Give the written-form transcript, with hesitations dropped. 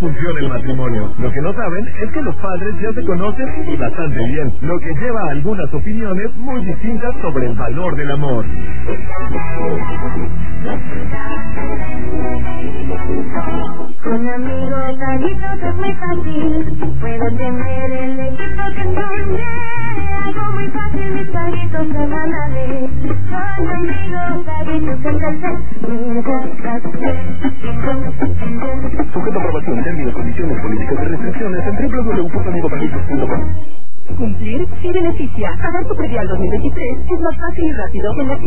funciona el matrimonio. Lo que no saben es que los padres ya se conocen y bastante bien, lo que lleva a algunas opiniones muy distintas sobre el valor del amor. Con amigos gallitos es muy fácil, puedo tener el equipo que soñé. Algo muy fácil, mis gallitos se van a ver. Con amigos gallitos Sujeto a aprobación, términos, condiciones, políticas y restricciones en www.amigogallitos.com. Cumplir sí beneficia. Pagar tu predial 2023 es más fácil y rápido en la